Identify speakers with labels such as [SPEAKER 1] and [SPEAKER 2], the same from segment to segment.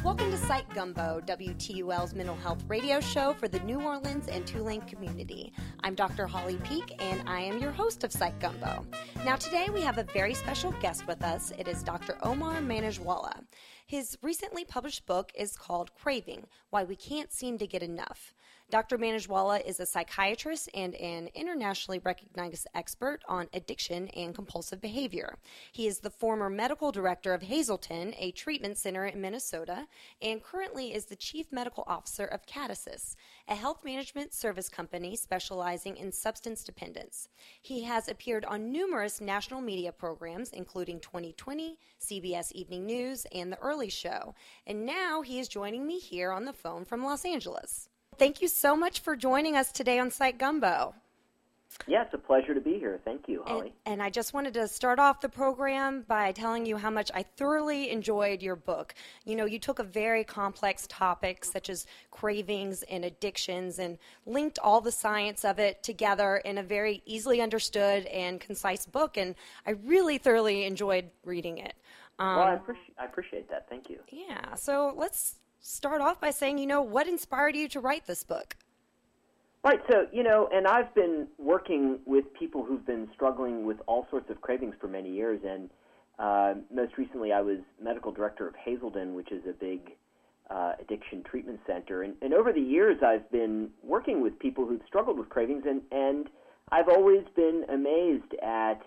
[SPEAKER 1] Welcome to Psych Gumbo, WTUL's mental health radio show for the New Orleans and Tulane community. I'm Dr. Holly Peak, and I am your host of Psych Gumbo. Now today we have a very special guest with us. It is Dr. Omar Maneshwala. His recently published book is called Craving: Why We Can't Seem to Get Enough. Dr. Maneshwala is a psychiatrist and an internationally recognized expert on addiction and compulsive behavior. He is the former medical director of Hazelden, a treatment center in Minnesota, and currently is the chief medical officer of Cadasys, a health management service company specializing in substance dependence. He has appeared on numerous national media programs, including 2020, CBS Evening News, and The Early Show. And now he is joining me here on the phone from Los Angeles. Thank you so much for joining us today on Psych Gumbo.
[SPEAKER 2] Yeah, it's a pleasure to be here. Thank you, Holly.
[SPEAKER 1] And I just wanted to start off the program by telling you how much I thoroughly enjoyed your book. You know, you took a very complex topic such as cravings and addictions and linked all the science of it together in a very easily understood and concise book, and I really thoroughly enjoyed reading it.
[SPEAKER 2] Well, I appreciate that. Thank you.
[SPEAKER 1] Yeah, so let's start off by saying, what inspired you to write this book?
[SPEAKER 2] Right, so, and I've been working with people who've been struggling with all sorts of cravings for many years, and most recently I was medical director of Hazelden, which is a big addiction treatment center, and over the years I've been working with people who've struggled with cravings, and I've always been amazed at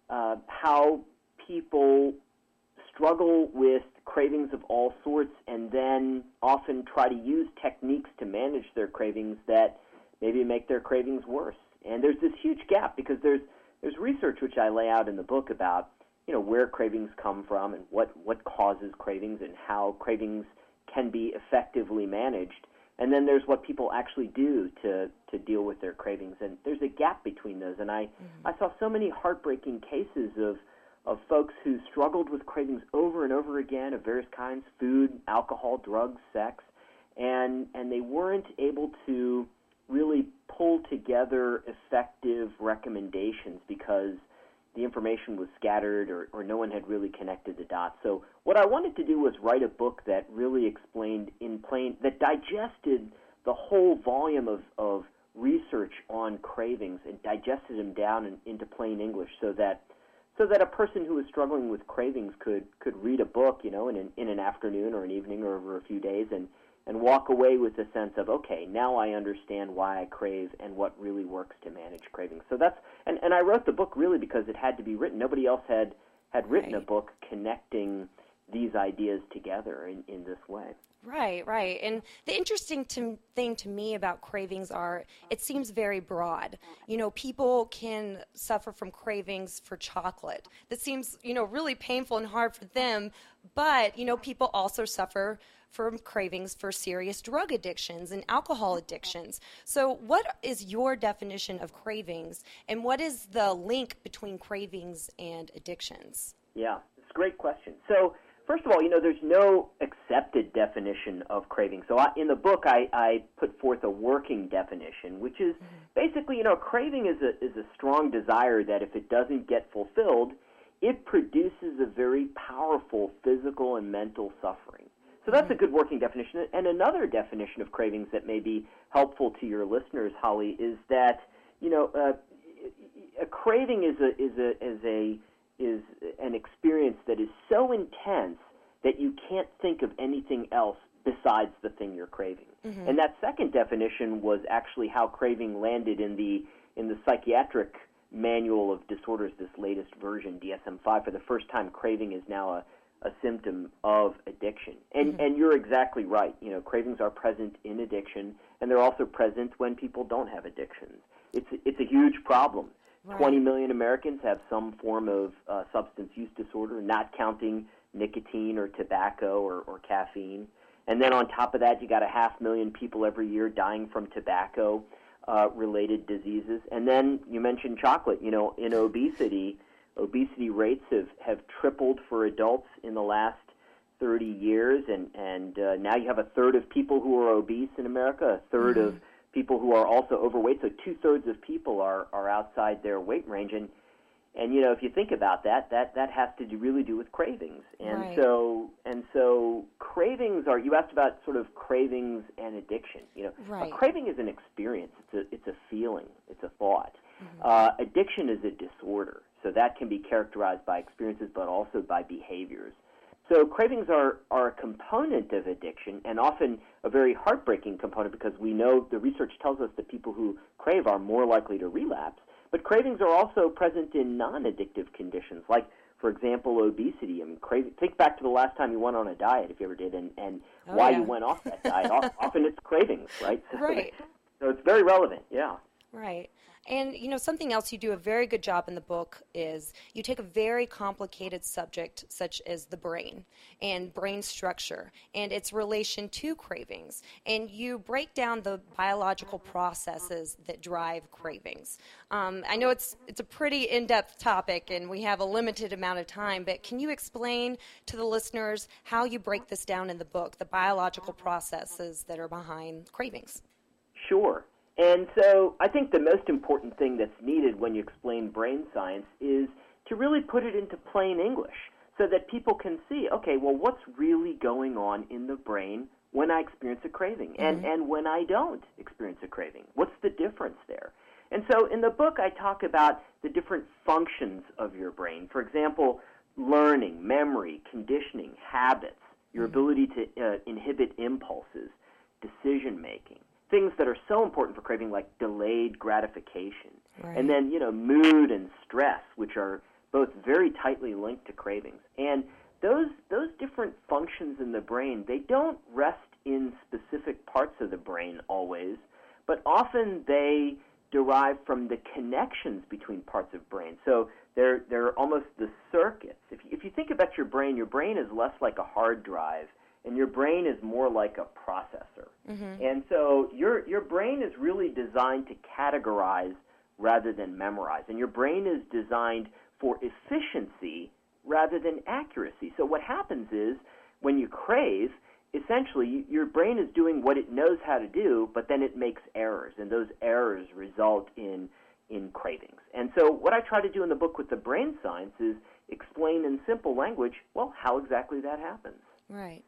[SPEAKER 2] how people struggle with cravings of all sorts and then often try to use techniques to manage their cravings that maybe make their cravings worse. And there's this huge gap because there's research which I lay out in the book about, where cravings come from and what causes cravings and how cravings can be effectively managed. And then there's what people actually do to deal with their cravings. And there's a gap between those. And I saw so many heartbreaking cases of folks who struggled with cravings over and over again of various kinds, food, alcohol, drugs, sex, and they weren't able to really pull together effective recommendations because the information was scattered or no one had really connected the dots. So what I wanted to do was write a book that really explained that digested the whole volume of research on cravings and digested them down into plain English so that a person who was struggling with cravings could read a book, in an afternoon or an evening or over a few days and walk away with a sense of, okay, now I understand why I crave and what really works to manage cravings. So that's and I wrote the book really because it had to be written. Nobody else had written a book connecting these ideas together in this way.
[SPEAKER 1] Right. And the interesting thing to me about cravings are it seems very broad. People can suffer from cravings for chocolate. That seems, really painful and hard for them. But, people also suffer from cravings for serious drug addictions and alcohol addictions. So what is your definition of cravings, and what is the link between cravings and addictions?
[SPEAKER 2] Yeah, it's a great question. So first of all, there's no accepted definition of craving. So in the book, I put forth a working definition, which is basically, craving is a strong desire that if it doesn't get fulfilled, it produces a very powerful physical and mental suffering. So that's a good working definition. And another definition of cravings that may be helpful to your listeners, Holly, is that, a craving is an experience that is so intense that you can't think of anything else besides the thing you're craving. Mm-hmm. And that second definition was actually how craving landed in the psychiatric manual of disorders, this latest version, DSM-5. For the first time, craving is now a symptom of addiction. And you're exactly right. Cravings are present in addiction, and they're also present when people don't have addictions. It's a huge problem. Right. 20 million Americans have some form of substance use disorder, not counting nicotine or tobacco or caffeine. And then on top of that, you got 500,000 people every year dying from tobacco-related diseases. And then you mentioned chocolate. In obesity rates have tripled for adults in the last 30 years, and now you have a third of people who are obese in America, a third of people who are also overweight, so 2/3 of people are outside their weight range, and if you think about that has to really do with cravings, and right. so cravings are, you asked about sort of cravings and addiction.
[SPEAKER 1] Right.
[SPEAKER 2] A craving is an experience. It's a feeling. It's a thought. Addiction is a disorder. So that can be characterized by experiences but also by behaviors. So cravings are a component of addiction, and often a very heartbreaking component, because we know the research tells us that people who crave are more likely to relapse. But cravings are also present in non-addictive conditions, like, for example, obesity. I mean, think back to the last time you went on a diet, if you ever did, and why you went off that diet. Often it's cravings, right?
[SPEAKER 1] Right.
[SPEAKER 2] So it's very relevant, yeah.
[SPEAKER 1] Right. And, something else you do a very good job in the book is you take a very complicated subject such as the brain and brain structure and its relation to cravings. And you break down the biological processes that drive cravings. I know it's a pretty in-depth topic and we have a limited amount of time, but can you explain to the listeners how you break this down in the book, the biological processes that are behind cravings?
[SPEAKER 2] Sure. And so I think the most important thing that's needed when you explain brain science is to really put it into plain English so that people can see, okay, well, what's really going on in the brain when I experience a craving and when I don't experience a craving? What's the difference there? And so in the book, I talk about the different functions of your brain. For example, learning, memory, conditioning, habits, your ability to inhibit impulses, decision-making. Things that are so important for craving, like delayed gratification. Right. And then, mood and stress, which are both very tightly linked to cravings. And those different functions in the brain, they don't rest in specific parts of the brain always, but often they derive from the connections between parts of brain. So they're almost the circuits. If you think about your brain is less like a hard drive, and your brain is more like a processor. And so your brain is really designed to categorize rather than memorize. And your brain is designed for efficiency rather than accuracy. So what happens is when you crave, essentially your brain is doing what it knows how to do, but then it makes errors, and those errors result in cravings. And so what I try to do in the book with the brain science is explain in simple language, well, how exactly that happens.
[SPEAKER 1] Right.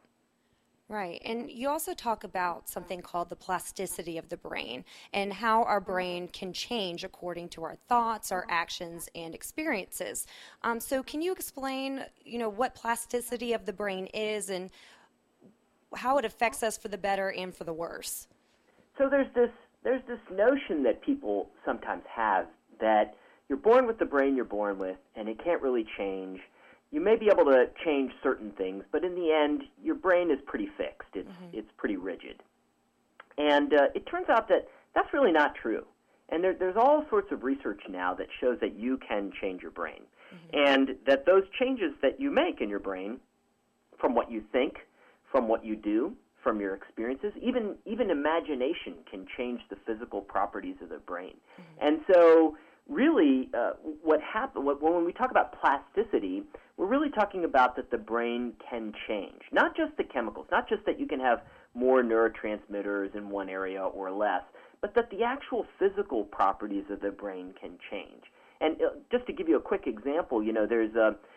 [SPEAKER 1] Right. And you also talk about something called the plasticity of the brain and how our brain can change according to our thoughts, our actions, and experiences. So can you explain, what plasticity of the brain is and how it affects us for the better and for the worse?
[SPEAKER 2] So there's this notion that people sometimes have that you're born with the brain you're born with, and it can't really change. You may be able to change certain things, but in the end, your brain is pretty fixed. It's pretty rigid. And it turns out that that's really not true. And there's all sorts of research now that shows that you can change your brain. And that those changes that you make in your brain, from what you think, from what you do, from your experiences, even imagination can change the physical properties of the brain. And so really, when we talk about plasticity, we're really talking about that the brain can change. Not just the chemicals, not just that you can have more neurotransmitters in one area or less, but that the actual physical properties of the brain can change. And just to give you a quick example, there's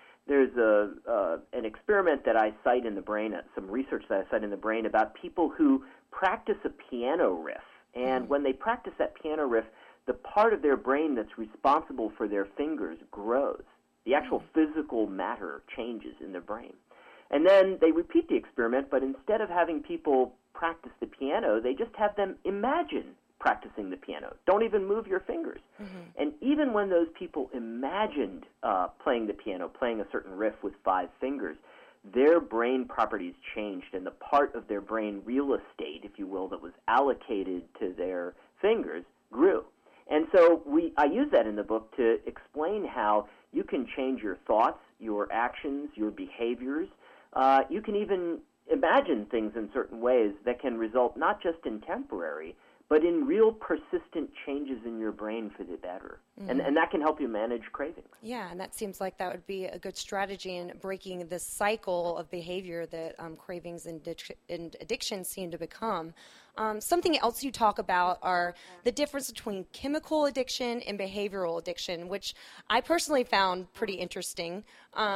[SPEAKER 2] an experiment that I cite in the brain, some research that I cite in the brain about people who practice a piano riff. And when they practice that piano riff, the part of their brain that's responsible for their fingers grows. The actual physical matter changes in the brain. And then they repeat the experiment, but instead of having people practice the piano, they just have them imagine practicing the piano. Don't even move your fingers. And even when those people imagined playing the piano, playing a certain riff with 5 fingers, their brain properties changed, and the part of their brain real estate, if you will, that was allocated to their fingers grew. And so I use that in the book to explain how you can change your thoughts, your actions, your behaviors. You can even imagine things in certain ways that can result not just in temporary, but in real persistent changes in your brain for the better. And that can help you manage cravings.
[SPEAKER 1] Yeah, and that seems like that would be a good strategy in breaking this cycle of behavior that cravings and addiction seem to become. Something else you talk about are the difference between chemical addiction and behavioral addiction, which I personally found pretty interesting.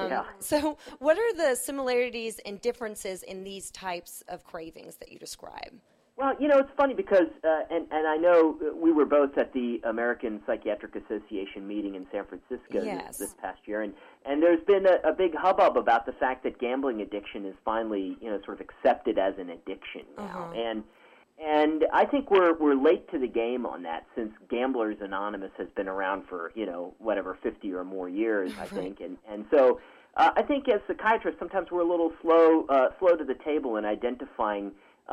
[SPEAKER 1] So what are the similarities and differences in these types of cravings that you describe?
[SPEAKER 2] Well, it's funny because, and I know we were both at the American Psychiatric Association meeting in San Francisco this past year, and there's been a big hubbub about the fact that gambling addiction is finally, sort of accepted as an addiction now. And I think we're late to the game on that, since Gamblers Anonymous has been around for, 50 or more years, I think. And so I think as psychiatrists, sometimes we're a little slow to the table in identifying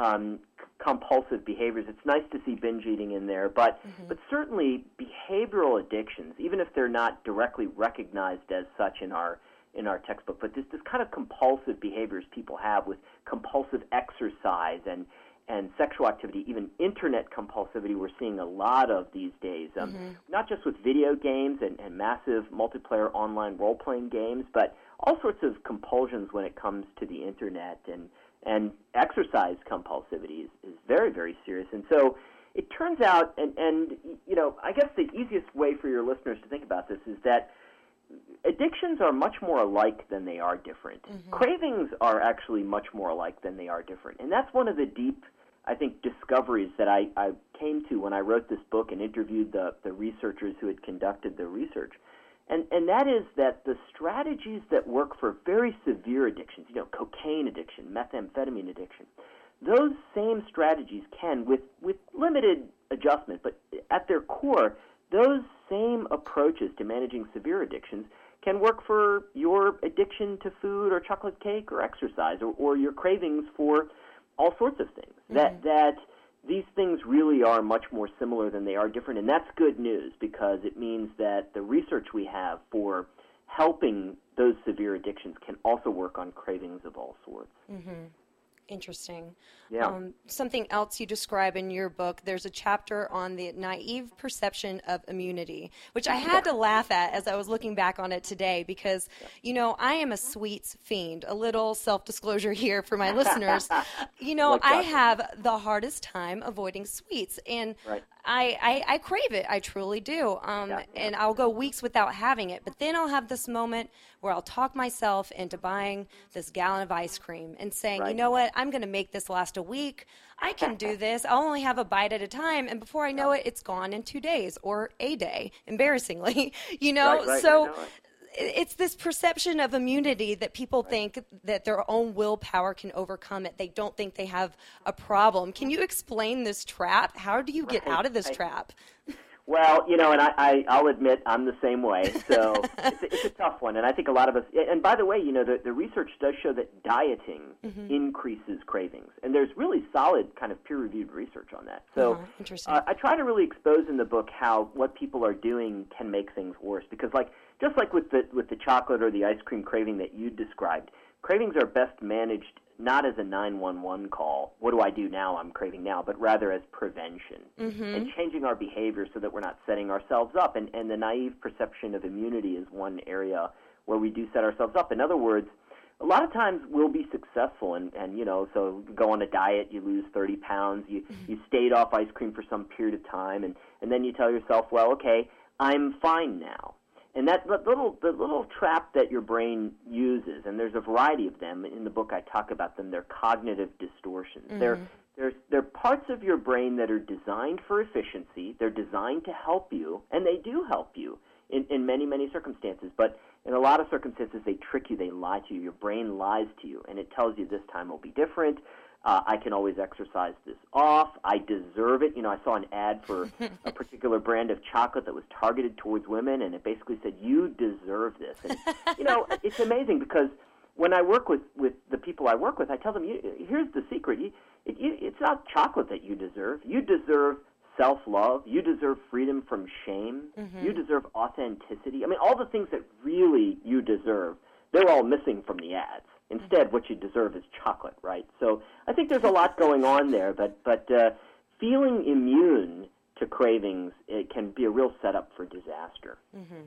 [SPEAKER 2] compulsive behaviors. It's nice to see binge eating in there, but certainly behavioral addictions, even if they're not directly recognized as such in our textbook, but this kind of compulsive behaviors people have with compulsive exercise and sexual activity, even internet compulsivity, we're seeing a lot of these days. Not just with video games and massive multiplayer online role-playing games, but all sorts of compulsions when it comes to the internet, and exercise compulsivity is very, very serious. And so it turns out, and I guess the easiest way for your listeners to think about this is that addictions are much more alike than they are different. Cravings are actually much more alike than they are different. And that's one of the deep, I think, discoveries that I came to when I wrote this book and interviewed the researchers who had conducted the research. And that is that the strategies that work for very severe addictions, cocaine addiction, methamphetamine addiction, those same strategies can, with limited adjustment, but at their core, those same approaches to managing severe addictions can work for your addiction to food or chocolate cake or exercise or your cravings for all sorts of things. That these things really are much more similar than they are different, and that's good news because it means that the research we have for helping those severe addictions can also work on cravings of all sorts.
[SPEAKER 1] Interesting.
[SPEAKER 2] Yeah.
[SPEAKER 1] Something else you describe in your book, there's a chapter on the naive perception of immunity, which I had to laugh at as I was looking back on it today because, I am a sweets fiend. A little self-disclosure here for my listeners. I have the hardest time avoiding sweets, and I crave it. I truly do. And I'll go weeks without having it, but then I'll have this moment where I'll talk myself into buying this gallon of ice cream and saying, you know what, I'm going to make this last a week. I can do this. I'll only have a bite at a time. And before I know it, it's gone in 2 days or a day, embarrassingly, It's this perception of immunity that people think that their own willpower can overcome it. They don't think they have a problem. Can you explain this trap? How do you get out of this trap?
[SPEAKER 2] Well, and I'll admit I'm the same way. So it's a tough one. And I think a lot of us, and by the way, the research does show that dieting increases cravings. And there's really solid kind of peer-reviewed research on that. So
[SPEAKER 1] interesting.
[SPEAKER 2] I try to really expose in the book how what people are doing can make things worse. Because just like with the chocolate or the ice cream craving that you described, cravings are best managed not as a 911 call, what do I do now, I'm craving now, but rather as prevention and changing our behavior so that we're not setting ourselves up. And the naive perception of immunity is one area where we do set ourselves up. In other words, a lot of times we'll be successful and so you go on a diet, you lose 30 pounds, you stayed off ice cream for some period of time, and then you tell yourself, well, okay, I'm fine now. And the little trap that your brain uses, and there's a variety of them. In the book I talk about them. They're cognitive distortions. They're parts of your brain that are designed for efficiency. They're designed to help you, and they do help you in many, many circumstances. But in a lot of circumstances, they trick you. They lie to you. Your brain lies to you, and it tells you this time will be different. I can always exercise this off. I deserve it. I saw an ad for a particular brand of chocolate that was targeted towards women, and it basically said, you deserve this. And, it's amazing because when I work with the people I work with, I tell them, here's the secret. It's not chocolate that you deserve. You deserve self-love. You deserve freedom from shame. You deserve authenticity. I mean, all the things that really you deserve, they're all missing from the ads. Instead, what you deserve is chocolate, right? So I think there's a lot going on there, but feeling immune to cravings, it can be a real setup for disaster.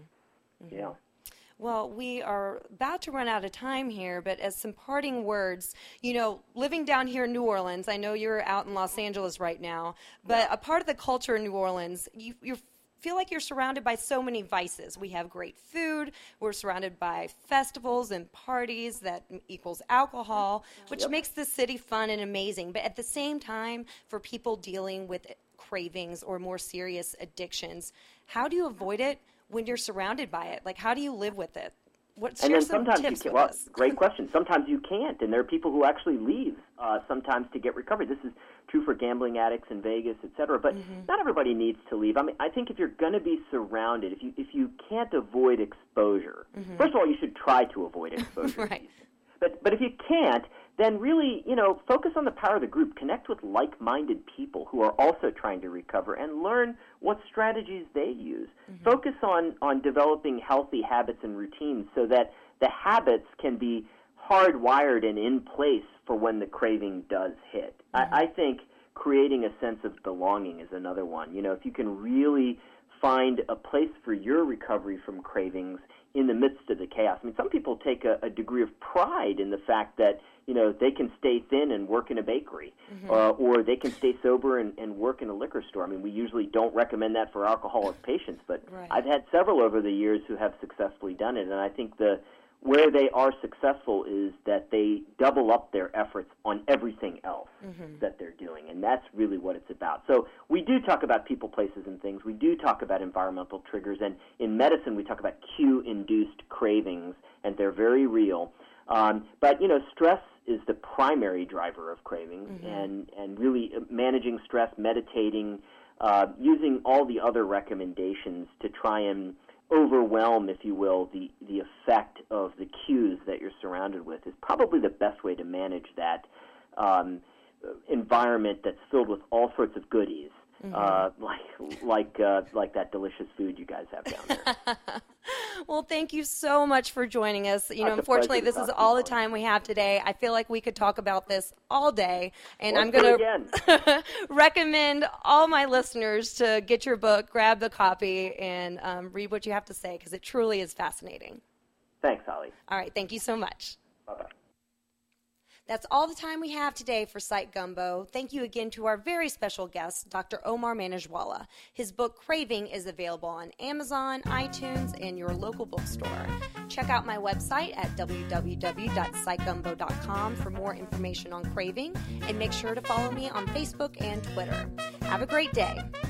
[SPEAKER 2] Yeah.
[SPEAKER 1] Well, we are about to run out of time here, but as some parting words, you know, living down here in New Orleans, I know you're out in Los Angeles right now, but a part of the culture in New Orleans, you feel like you're surrounded by so many vices. We have great food, we're surrounded by festivals and parties that equals alcohol, which makes the city fun and amazing. But at the same time, for people dealing with cravings or more serious addictions, how do you avoid it when you're surrounded by it? Like, how do you live with it? Share some tips with us.
[SPEAKER 2] Great question. Sometimes you can't, and there are people who actually leave sometimes to get recovery. This is true for gambling addicts in Vegas, et cetera, but not everybody needs to leave. I mean, I think if you're going to be surrounded, if you can't avoid exposure, first of all, you should try to avoid exposure.
[SPEAKER 1] Right.
[SPEAKER 2] But if you can't, then really, you know, focus on the power of the group. Connect with like-minded people who are also trying to recover and learn what strategies they use. Focus on developing healthy habits and routines so that the habits can be hardwired and in place for when the craving does hit. I think creating a sense of belonging is another one. You know, if you can really find a place for your recovery from cravings in the midst of the chaos. I mean, some people take a degree of pride in the fact that, you know, they can stay thin and work in a bakery, or they can stay sober and work in a liquor store. I mean, we usually don't recommend that for alcoholic patients, but I've had several over the years who have successfully done it, and I think where they are successful is that they double up their efforts on everything else that they're doing, and that's really what it's about. So we do talk about people, places, and things. We do talk about environmental triggers, and in medicine we talk about cue-induced cravings, and they're very real. But, you know, stress is the primary driver of cravings, and really managing stress, meditating, using all the other recommendations to try and overwhelm, if you will, the effect of the cues that you're surrounded with is probably the best way to manage that environment that's filled with all sorts of goodies, like that delicious food you guys have down there.
[SPEAKER 1] Well, thank you so much for joining us. You know, unfortunately, this is all the time we have today. I feel like we could talk about this all day, and I'm going to recommend all my listeners to get your book, grab the copy, and read what you have to say, because it truly is fascinating.
[SPEAKER 2] Thanks, Holly.
[SPEAKER 1] All right, thank you so much.
[SPEAKER 2] Bye-bye.
[SPEAKER 1] That's all the time we have today for Psych Gumbo. Thank you again to our very special guest, Dr. Omar Maneshwala. His book, Craving, is available on Amazon, iTunes, and your local bookstore. Check out my website at www.psychgumbo.com for more information on craving, and make sure to follow me on Facebook and Twitter. Have a great day.